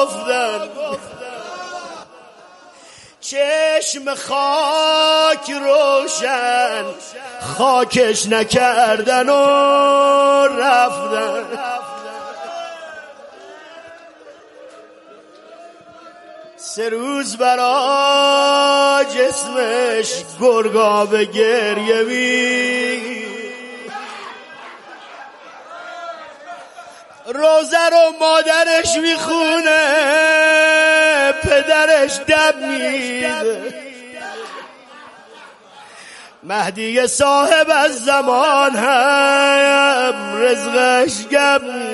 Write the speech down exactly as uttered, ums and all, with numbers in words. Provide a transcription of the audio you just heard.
گفتن، چشم خاک روشن خاکش نکردن و رفتن. سه روز برا جسمش گرگا به گریه می، روزه رو مادرش میخونه، پدرش دم میده. مهدی صاحب از زمان هم رزقش گم